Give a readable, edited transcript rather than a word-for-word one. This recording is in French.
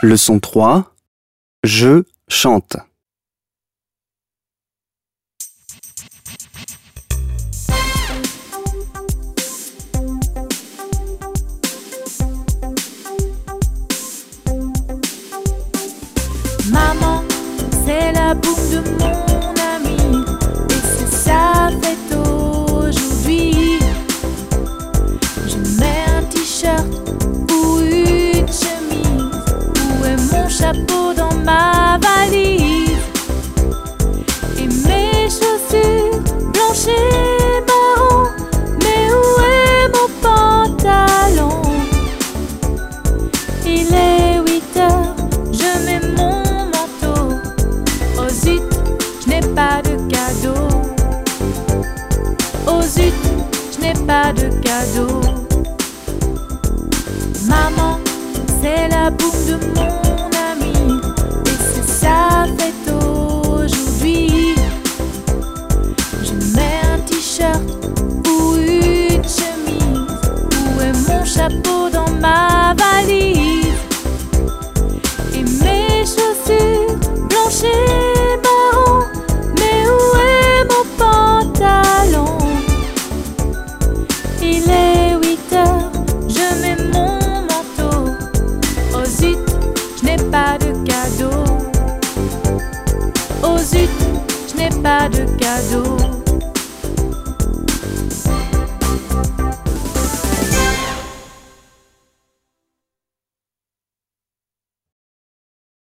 Leçon 3. Je chante. Maman, c'est la boum de mon ami et c'est sa fête aujourd'hui. Je mets un t-shirt ou une chemise. Où est mon chapeau dans ma valise? Et mes chaussures blanches et marron. Mais où est mon pantalon? Il est 8 heures, je mets mon manteau. Oh zut, je n'ai pas de cadeau. Oh zut, je n'ai pas de cadeau. Maman, c'est la boum de mon ami et c'est sa fête aujourd'hui. Je mets un t-shirt ou une chemise. Où est mon chapeau dans ma valise? Et mes chaussures blanches et marron. Mais où est mon pantalon? Il est 8 heures, je mets mon manteau. Oh zut, je n'ai pas de cadeau. Oh zut, je n'ai pas de cadeau.